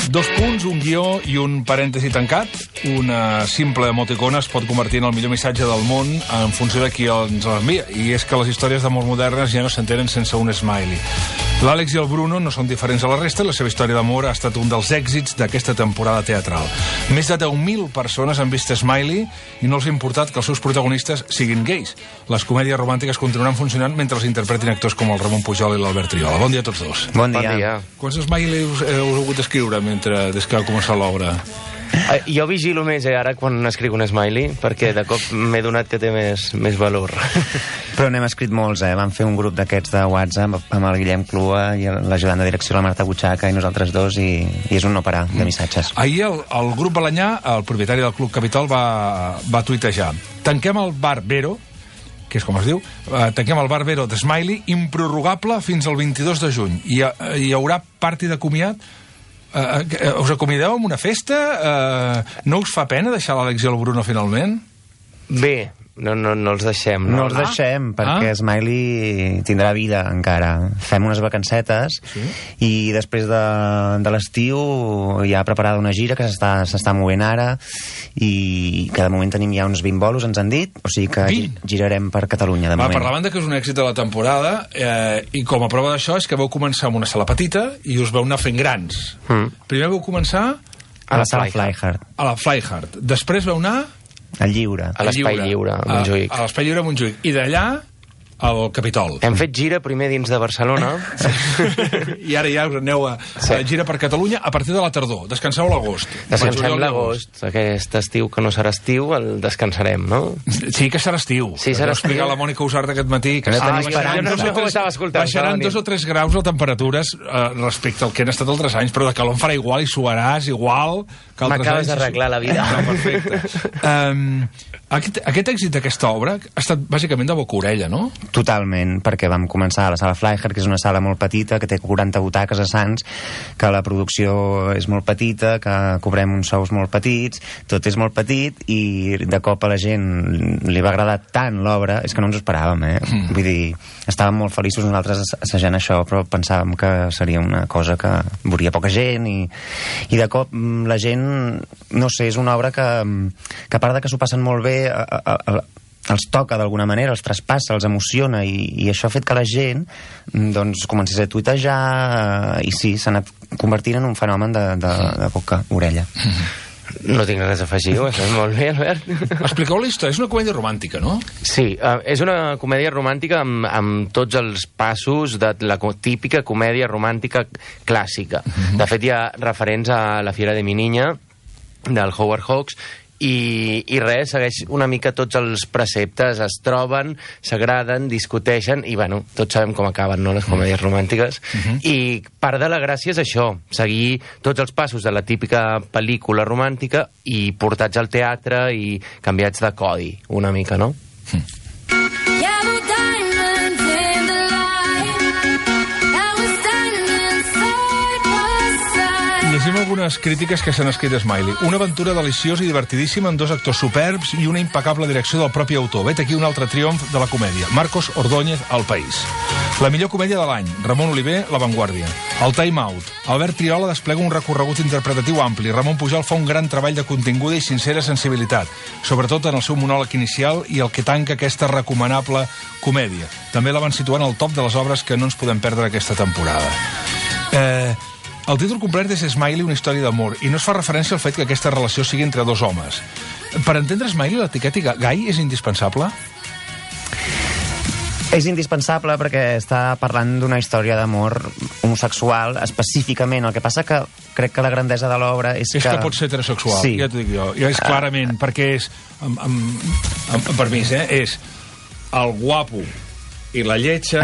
2 punts, un guió i un parèntesi tancat. Una simple emoticona es pot convertir en el millor missatge del món en funció de qui ens l'envia. I és que les històries d'amor modernes ja no s'entenen sense un smiley. L'Àlex i el Bruno no són diferents a la resta. La seva història d'amor ha estat un dels èxits d'aquesta temporada teatral. Més de 10.000 persones han vist Smiley i no els ha importat que els seus protagonistes siguin gais. Les comèdies romàntiques continuaran funcionant mentre els interpretin actors com el Ramon Pujol i l'Albert Triola. Bon dia a tots dos. Bon dia. Quants Smileys heu hagut d'escriure des que ha començat l'obra? Jo vigilo més ara quan escric un smiley, perquè de cop m'he donat que té més valor. Però n'hem escrit molts, Vam fer un grup d'aquests de WhatsApp amb el Guillem Clua i l'ajudant de direcció, la Marta Butxaca, i nosaltres dos, i és un no parar de missatges. Ahir el grup Balanyà, el propietari del Club Capitol, va tuitejar: tanquem el bar Vero, que és com es diu, tanquem el bar Vero de Smiley, improrrogable fins al 22 de juny. Hi haurà party de comiat. Us acomiadeu amb una festa? No us fa pena deixar l'Àlex i el Bruno finalment? Bé, no els deixem. No els deixem, perquè Smiley tindrà vida encara. Fem unes vacancetes i després de l'estiu hi ha preparada una gira que s'està movent ara i que de moment tenim ja uns 20 bolos, ens han dit, o sigui que girarem per Catalunya de moment. Parlaven que és un èxit de la temporada i com a prova d'això és que vau començar amb una sala petita i us vau anar fent grans. Primer vau començar a la sala Flyhard. A la Flyhard. Després vau anar al Lliure. A l'Espai Lliure, a Montjuïc. A l'Espai Lliure, a Montjuïc. I d'allà al Capitol. Hem fet gira primer dins de Barcelona. I ara ja us aneu a gira per Catalunya a partir de la tardor. Descanseu a l'agost. Descansem l'agost. Aquest estiu, que no serà estiu, el descansarem, no? Sí que serà estiu. Sí, serà estiu. Explicar la Mònica Usart aquest matí que baixaran 2 o 3 graus les temperatures respecte al que han estat altres anys, però de calor en farà igual i suaràs igual que altres anys. M'acabes d'arreglar la vida. Perfecte. Aquest èxit d'aquesta obra ha estat bàsicament de boca orella, no? Totalment, perquè vam començar a la sala Flyhard, que és una sala molt petita, que té 40 butaques a Sants, que la producció és molt petita, que cobrem uns sous molt petits, tot és molt petit, i de cop a la gent li va agradar tant l'obra, és que no ens ho esperàvem, Vull dir, estàvem molt feliços nosaltres assajant això, però pensàvem que seria una cosa que veuria poca gent, i de cop la gent, no sé, és una obra que a part de que s'ho passen molt bé, els toca d'alguna manera, els traspassa, els emociona, i això ha fet que la gent doncs comencés a tuitejar i sí, s'ha anat convertint en un fenomen de boca-orella. No tinc res a afegir, ho has fet molt bé, Albert. Expliqueu la història, és una comèdia romàntica, no? Sí, és una comèdia romàntica amb tots els passos de la típica comèdia romàntica clàssica. De fet, hi ha referents a La fiera de mi niña, del Howard Hawks, i res, segueix una mica tots els preceptes, es troben, s'agraden, discuteixen, i bueno, tots sabem com acaben, no?, les comèdies romàntiques, i part de la gràcia és això, seguir tots els passos de la típica pel·lícula romàntica i portats al teatre i canviats de codi, una mica, no? Llegim algunes crítiques que s'han escrit a Smiley. Una aventura deliciosa i divertidíssima amb 2 actors superbs i una impecable direcció del propi autor. Vet aquí un altre triomf de la comèdia. Marcos Ordóñez, al País. La millor comèdia de l'any. Ramon Oliver, La Vanguardia. El Time Out. Albert Triola desplega un recorregut interpretatiu ampli. Ramon Pujol fa un gran treball de continguda i sincera sensibilitat, sobretot en el seu monòleg inicial i el que tanca aquesta recomanable comèdia. També la van situar en el top de les obres que no ens podem perdre aquesta temporada. El títol complet és Smiley, una història d'amor, i no es fa referència al fet que aquesta relació sigui entre 2 homes. Per entendre Smiley, l'etiqueta gai és indispensable? És indispensable perquè està parlant d'una història d'amor homosexual, específicament. El que passa que crec que la grandesa de l'obra és que... És que pot ser heterosexual, sí. Ja t'ho dic jo. Ja és clarament, perquè és, amb permís, és el guapo i la lletja,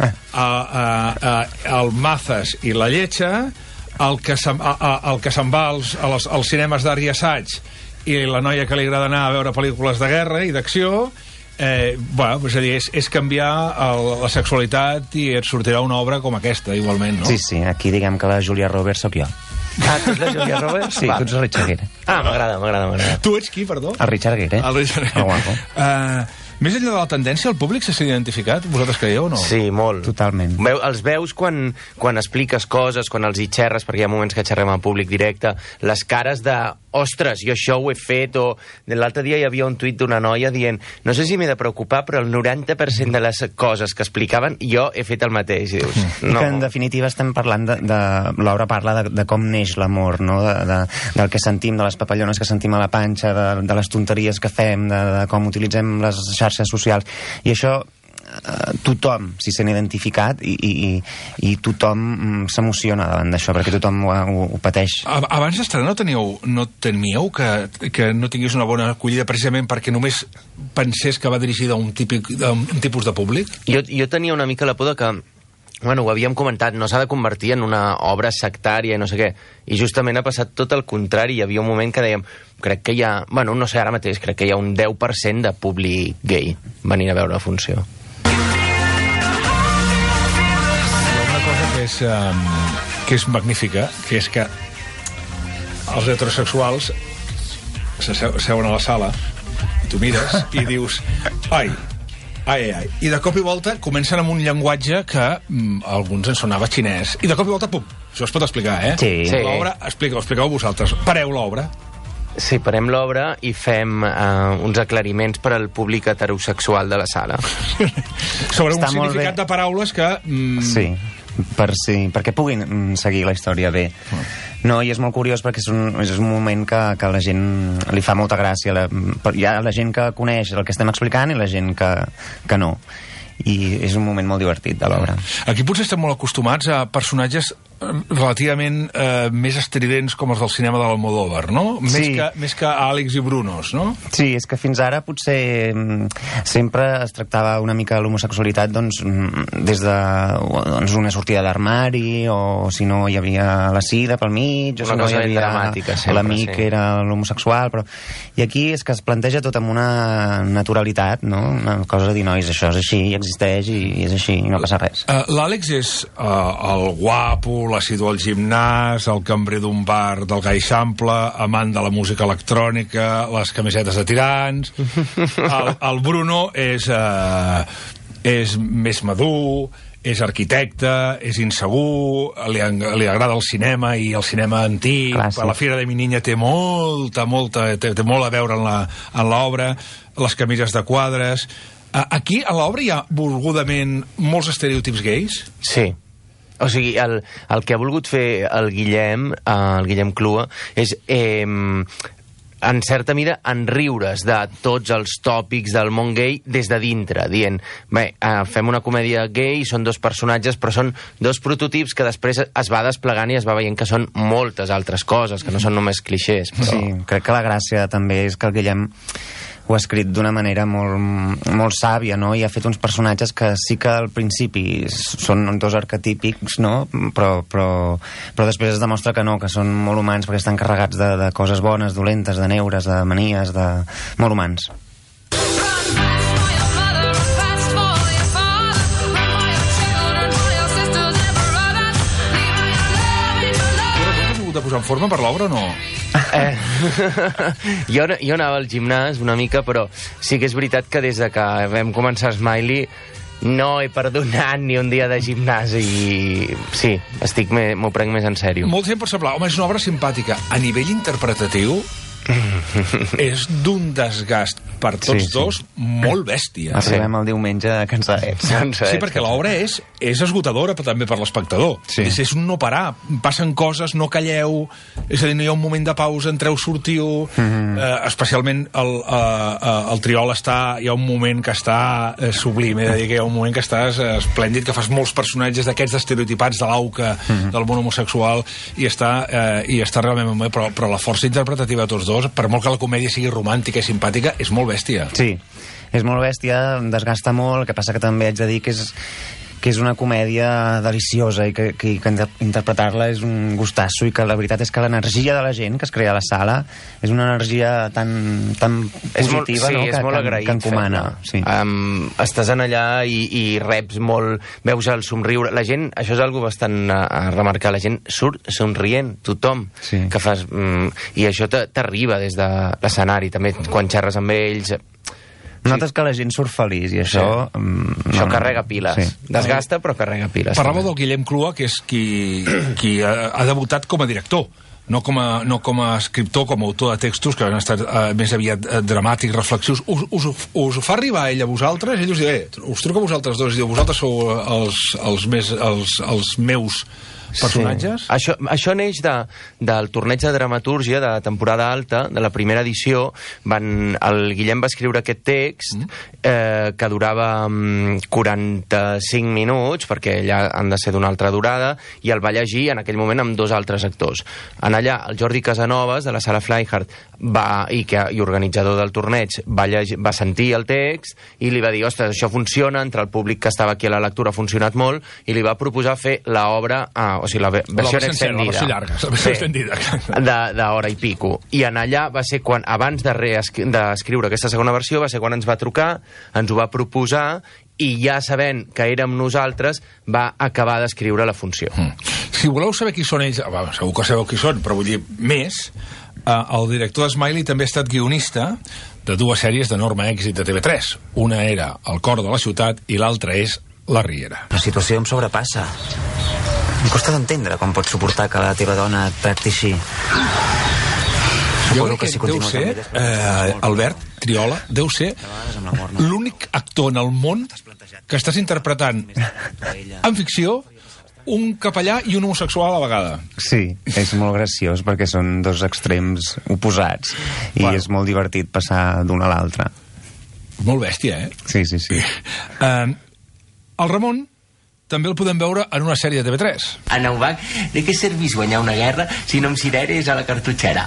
el Mazas i la lletja, el que se'n va als cinemes d'art i assaig i la noia que li agrada anar a veure pel·lícules de guerra i d'acció, és a dir, és canviar la sexualitat i et sortirà una obra com aquesta, igualment, no? Sí, aquí diguem que la Julia Roberts sóc jo. Tu ets la Julia Roberts? Sí, tu ets el Richard Gere. M'agrada. Tu ets qui, perdó? El Richard Gere. El Richard Gere. El guapo. Més enllà de la tendència, el públic s'ha identificat? Vosaltres creieu o no? Sí, molt. Totalment. Els veus quan expliques coses, quan els hi xerres, perquè hi ha moments que xerrem en públic directe, les cares de ostres, jo això ho he fet, o l'altre dia hi havia un tuit d'una noia dient no sé si m'he de preocupar, però el 90% de les coses que explicaven jo he fet el mateix. I dius, no. Que en definitiva estem parlant l'obra parla de com neix l'amor, no? Del que sentim, de les papallones que sentim a la panxa, de les tonteries que fem, de com utilitzem les xarxes socials, i això tothom s'hi sent identificat i tothom s'emociona davant d'això, perquè tothom ho pateix. Abans d'estrenar no temíeu que no tingués una bona acollida precisament perquè només pensés que va dirigida a un tipus de públic? Jo tenia una mica la por de que ho havíem comentat, no s'ha de convertir en una obra sectària i no sé què, i justament ha passat tot el contrari. Hi havia un moment que dèiem, crec que hi ha, no sé ara mateix, crec que hi ha un 10% de públic gay venint a veure la funció. Que és magnífica, que és que els heterosexuals seuen a la sala i tu mires i dius ai. I de cop i volta comencen amb un llenguatge que a alguns ens sonava xinès i de cop i volta, pum, això es pot explicar, Sí. L'obra, expliqueu vosaltres, pareu l'obra. Sí, parem l'obra i fem uns aclariments per al públic heterosexual de la sala. Sobre un significat de paraules que... Sí, perquè puguin seguir la història bé. No, i és molt curiós perquè és un moment que a la gent li fa molta gràcia. Hi ha la gent que coneix el que estem explicant i la gent que no. I és un moment molt divertit de l'obra. Aquí potser estem molt acostumats a personatges relativament més estridents com els del cinema de l'Almodóvar, no? Sí. Més que Àlex i Brunos, no? Sí, és que fins ara potser sempre es tractava una mica l'homosexualitat des de una sortida d'armari, o si no hi havia la sida pel mig, o si no hi havia l'amic que era l'homosexual, però... I aquí és que es planteja tot amb una naturalitat, no? Una cosa de dir, nois, això és així, existeix i és així, i no passa res. L'Àlex és el guapo, l'assidu al gimnàs, el cambrer d'un bar del Gai Xample, amant de la música electrònica, les camisetes de tirants. El Bruno és més madur, és arquitecte, és insegur, li agrada el cinema i el cinema antic. Clàssic. La Fiera de mi niña té molt a veure en l'obra, les camises de quadres. Aquí a l'obra hi ha volgudament molts estereotips gais? Sí. O sigui, el que ha volgut fer el Guillem Clua, és, en certa mida, enriure's de tots els tòpics del món gay des de dintre, dient, fem una comèdia gay, són dos personatges, però són dos prototips que després es va desplegant i es va veient que són moltes altres coses, que no són només clixés. Però... Sí, crec que la gràcia també és que el Guillem ho ha escrit d'una manera molt sàvia, no? I ha fet uns personatges que sí que al principi són dos arquetípics, no? Però després es demostra que no, que són molt humans perquè estan carregats de coses bones, dolentes, de neures, de manies, molt humans. De posar en forma per l'obra o no? Jo anava al gimnàs una mica, però sí que és veritat que des de que vam començar Smiley no he perdonat ni un dia de gimnàs i sí, m'ho prenc més en sèrio. Molta gent pot semblar, home, és una obra simpàtica. A nivell interpretatiu és d'un desgast per tots dos molt bèstia. Arribem el diumenge cansadets. Sí, perquè l'obra és esgotadora també per l'espectador. És un no parar, passen coses, no calleu, és a dir, no hi ha un moment de pausa, entreu, sortiu, especialment el Triol hi ha un moment que està sublim, he de dir que hi ha un moment que estàs esplèndid, que fas molts personatges d'aquests estereotipats de l'auca, del món homosexual, i està realment molt bé, però la força interpretativa de tots dos, per molt que la comèdia sigui romàntica i simpàtica, és molt bèstia. Sí, és molt bèstia, desgasta molt, el que passa que també haig de dir que és una comèdia deliciosa i que interpretar-la és un gustasso, i que la veritat és que l'energia de la gent que es crea a la sala és una energia tan positiva, no? És molt agraït, que encomana. Sí. Estàs en allà i reps molt, veus el somriure. La gent, això és algo bastant a remarcar, la gent surt somrient, tothom, que fas... I això t'arriba des de l'escenari, també quan xerres amb ells... Notes que la gent surt feliç i això... Això carrega piles. Sí. Desgasta, però carrega piles. Parlàveu del Guillem Clua, que és qui ha debutat com a director, no com a escriptor, com a autor de textos, que han estat més aviat dramàtics, reflexius. Us ho fa arribar ell a vosaltres? Ell us diu, us truca a vosaltres dos i diu, vosaltres sou els meus personatges? Sí. Això neix del torneig de dramatúrgia de la temporada alta, de la primera edició. El Guillem va escriure aquest text que durava 45 minuts, perquè ja han de ser d'una altra durada, i el va llegir en aquell moment amb 2 altres actors. En allà, el Jordi Casanovas, de la Sala Flyhard, i organitzador del torneig, va sentir el text i li va dir, ostres, això funciona, entre el públic que estava aquí a la lectura ha funcionat molt, i li va proposar fer l'obra o sigui, la versió extendida. La versió llarga, la versió extendida. D'hora i pico. I en allà va ser quan, abans d'escriure aquesta segona versió, va ser quan ens va trucar, ens ho va proposar, i ja sabent que érem nosaltres, va acabar d'escriure la funció. Si voleu saber qui són ells, segur que sabeu qui són, però vull dir, més, el director de Smiley també ha estat guionista de 2 sèries d'enorme èxit de TV3. Una era El cor de la ciutat i l'altra és La Riera. La situació em sobrepassa. Em costa d'entendre com pots suportar que la teva dona et tracti així. Jo crec que deu ser, Albert Triola, deu ser l'únic actor en el món que estàs interpretant en ficció un capellà i un homosexual a la vegada. Sí, és molt graciós perquè són 2 extrems oposats i és molt divertit passar d'un a l'altre. Molt bèstia, Sí. El Ramon també el podem veure en una sèrie de TV3. A Naubac, de què servís guanyar una guerra si no amb cireres a la cartutxera,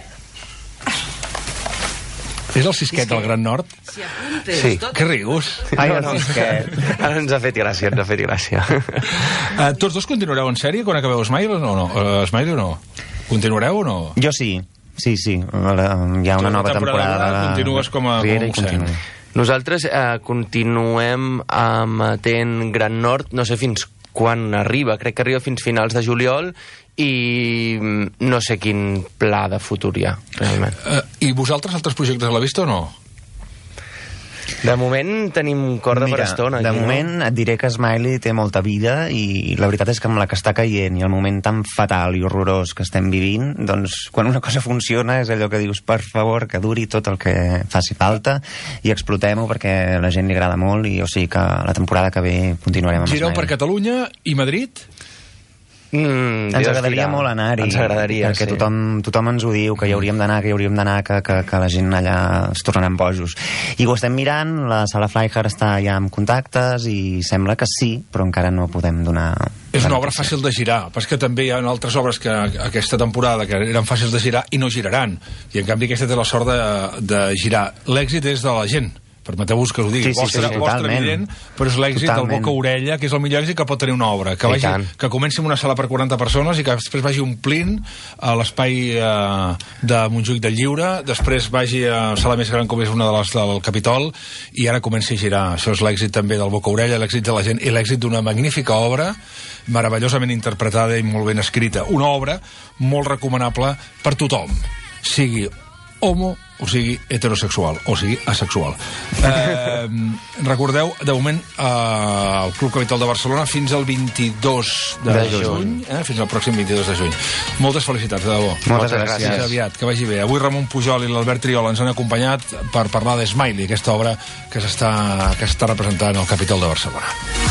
És el Sisquet del Gran Nord? Sí. Què rius? Ai, el Sisquet. Ara ens ha fet gràcia, Tots dos continuareu en sèrie quan acabeu Smiley o no? Smiley o no? Continuareu o no? Jo sí. Sí. Hi ha una nova temporada. Continues com a Montseny. Nosaltres continuem emetent Gran Nord, no sé fins quan arriba, crec que arriba fins finals de juliol, i no sé quin pla de futur hi ha, realment. I vosaltres altres projectes a la vista o no? De moment tenim corda per estona. De moment et diré que Smiley té molta vida i la veritat és que amb la que està caient i el moment tan fatal i horrorós que estem vivint, doncs quan una cosa funciona és allò que dius, per favor, que duri tot el que faci falta i explotem-ho perquè a la gent li agrada molt i o sigui que la temporada que ve continuarem amb Smiley. Gireu per Catalunya i Madrid? Ens agradaria molt anar-hi. Ens agradaria, perquè tothom ens ho diu, que hi hauríem d'anar, que la gent allà es tornaran bojos. I ho estem mirant, la Sala Flyhard està ja amb contactes i sembla que sí, però encara no podem donar... És una obra fàcil de girar, però és que també hi ha altres obres que aquesta temporada que eren fàcils de girar i no giraran. I en canvi aquesta té la sort de girar. L'èxit és de la gent. Permeteu-vos que us ho digui, vostre evident, però és l'èxit del boca-orella, que és el millor èxit que pot tenir una obra. Que comenci amb una sala per 40 persones i que després vagi omplint a l'espai de Montjuïc del Lliure, després vagi a la sala més gran com és una de les del Capitol, i ara comenci a girar. Això és l'èxit també del boca-orella, l'èxit de la gent i l'èxit d'una magnífica obra, meravellosament interpretada i molt ben escrita. Una obra molt recomanable per tothom, sigui homo, o sigui heterosexual, o sigui asexual. Recordeu, de moment, el Club Capitol de Barcelona fins al 22 de juny, fins al pròxim 22 de juny. Moltes felicitats, de debò. Moltes gràcies. Fins aviat, que vagi bé. Avui Ramon Pujol i l'Albert Triola ens han acompanyat per parlar de Smiley, aquesta obra que s'està representant al Capitol de Barcelona.